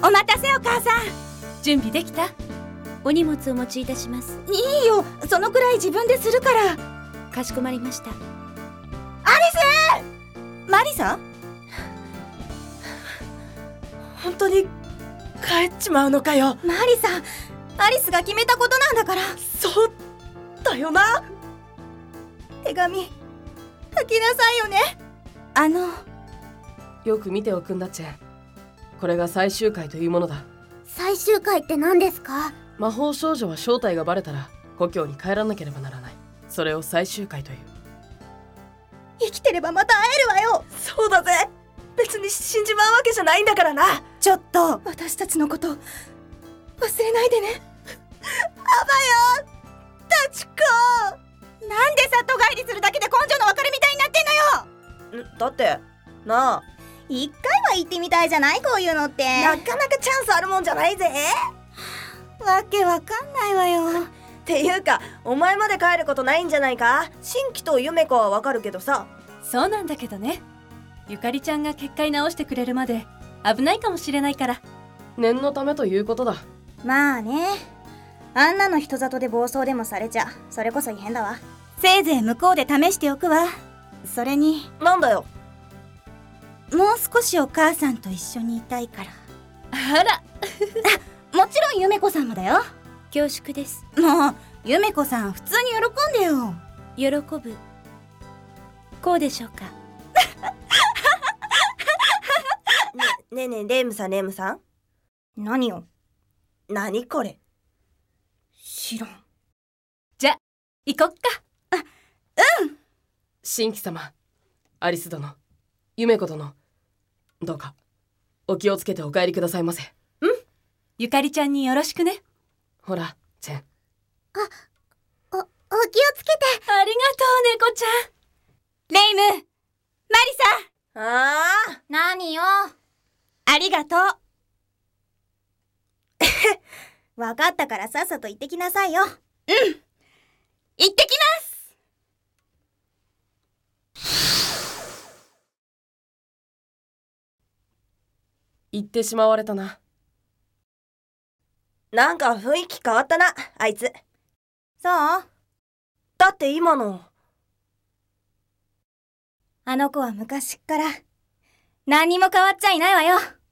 お待たせお母さん。 準備できた？ お荷物お持ちいたします。 いいよ、そのくらい自分でするから。 かしこまりました。 アリス！マリサ？ 本当に帰っちまうのかよ。 マリサ、アリスが決めたことなんだから。 そうだよな。 手紙書きなさいよね。 よく見ておくんだっちェン。これが最終回というものだ。 最終回って何ですか？ 魔法少女は正体がバレたら故郷に帰らなければならない。それを最終回という。 生きてればまた会えるわよ。 そうだぜ。別に死んじまうわけじゃないんだからな。 ちょっと私たちのこと忘れないでね。アバよ、タチコ。なんで里帰りするだけで根性の別れみたいになってんのよ。 だってなあ、 一回は行ってみたいじゃない、こういうのって。 なかなかチャンスあるもんじゃないぜ。 わけわかんないわよ。 っていうかお前まで帰ることないんじゃないか。新規とゆめ子はわかるけどさ。 そうなんだけどね。ゆかりちゃんが結界直してくれるまで危ないかもしれないから。 念のためということだ。 まあね、あんなの人里で暴走でもされちゃそれこそ異変だわ。せいぜい向こうで試しておくわ。それになんだよ。 もう少しお母さんと一緒にいたいから。 あらもちろんゆめこさんもだよ。 恐縮です。 もうゆめこさん普通に喜んでよ。 喜ぶ。こうでしょうか。 ねえねえ、レムさんレムさん。 何よ。 何これ。 知らん。 じゃ行こっか。 新規様、アリス殿、ゆめ子殿、どうかお気をつけてお帰りくださいませ。 ゆかりちゃんによろしくね。 ほらチェン。 お気をつけて。 ありがとう猫ちゃん。 レイム、マリサ。 ああ、 何よ。 ありがとう。わかったからさっさと行ってきなさいよ。行ってきます。 言ってしまわれたな。 なんか雰囲気変わったな、あいつ。 そう？ だって今の。 あの子は昔っから何にも変わっちゃいないわよ。